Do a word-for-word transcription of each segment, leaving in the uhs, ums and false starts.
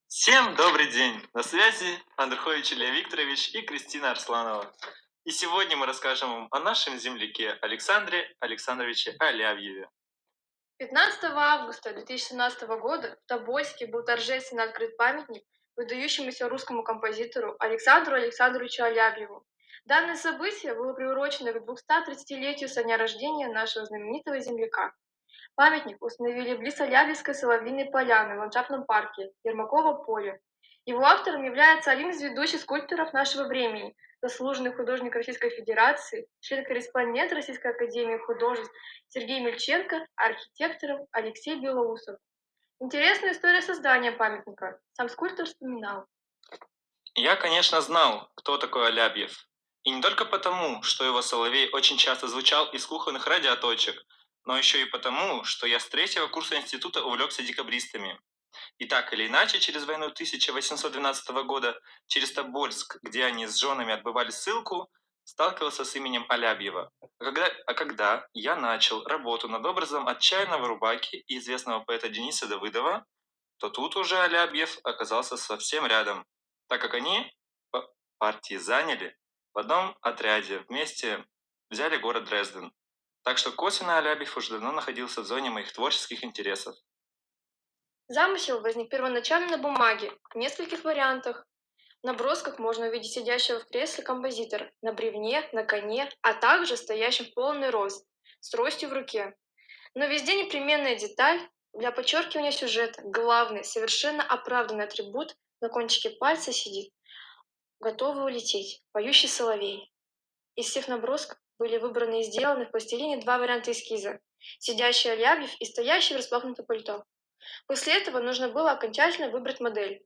Всем добрый день! На связи Андрухович Илья Викторович и Кристина Арсланова. И сегодня мы расскажем вам о нашем земляке Александре Александровиче Алябьеве. пятнадцатого августа две тысячи семнадцатого года в Тобольске был торжественно открыт памятник выдающемуся русскому композитору Александру Александровичу Алябьеву. Данное событие было приурочено к двухстотридцатилетию со дня рождения нашего знаменитого земляка. Памятник установили близ Алябьевской соловьиной поляны в ландшафтном парке Ермакова поле. Его автором является один из ведущих скульпторов нашего времени, заслуженный художник Российской Федерации, член-корреспондент Российской Академии Художеств Сергей Мельченко, а архитектором Алексей Белоусов. Интересная история создания памятника. Сам скульптор вспоминал. Я, конечно, знал, кто такой Алябьев. И не только потому, что его соловей очень часто звучал из кухонных радиоточек, но еще и потому, что я с третьего курса института увлекся декабристами. И так или иначе, через войну тысяча восемьсот двенадцатого года, через Тобольск, где они с женами отбывали ссылку, сталкивался с именем Алябьева. А когда, а когда я начал работу над образом отчаянного рубаки и известного поэта Дениса Давыдова, то тут уже Алябьев оказался совсем рядом, так как они по партии заняли в одном отряде, вместе взяли город Дрезден. Так что косвенно Алябьев уже давно находился в зоне моих творческих интересов. Замысел возник первоначально на бумаге, в нескольких вариантах. В набросках можно увидеть сидящего в кресле композитора, на бревне, на коне, а также стоящим в полный рост, с тростью в руке. Но везде непременная деталь для подчеркивания сюжета, главный, совершенно оправданный атрибут на кончике пальца сидит, готовый улететь, поющий соловей. Из всех набросков были выбраны и сделаны в пластилине два варианта эскиза, сидящий Алябьев и стоящий в распахнутом пальто. После этого нужно было окончательно выбрать модель.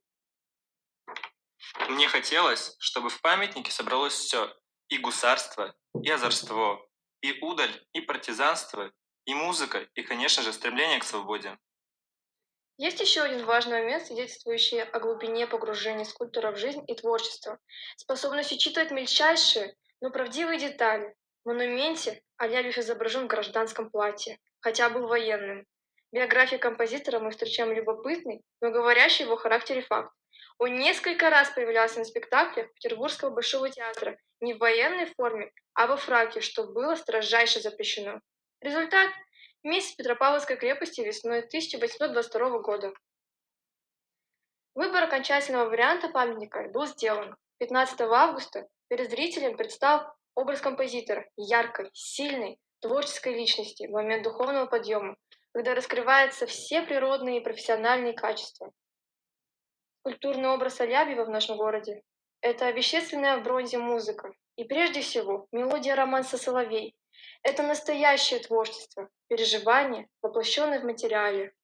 Мне хотелось, чтобы в памятнике собралось все: и гусарство, и озорство, и удаль, и партизанство, и музыка, и, конечно же, стремление к свободе. Есть еще один важный момент, свидетельствующий о глубине погружения скульптора в жизнь и творчество. Способность учитывать мельчайшие, но правдивые детали. В монументе Алябьев изображен в гражданском платье, хотя был военным. В биографии композитора мы встречаем любопытный, но говорящий о его характере факт. Он несколько раз появлялся на спектаклях Петербургского Большого театра не в военной форме, а во фраке, что было строжайше запрещено. Результат – месяц Петропавловской крепости весной тысяча восемьсот двадцать второго года. Выбор окончательного варианта памятника был сделан. пятнадцатого августа перед зрителем предстал образ композитора, яркой, сильной, творческой личности в момент духовного подъема, когда раскрываются все природные и профессиональные качества. Культурный образ Алябьева в нашем городе – это овещественная в бронзе музыка и, прежде всего, мелодия романса «Соловей». Это настоящее творчество, переживание, воплощенное в материале.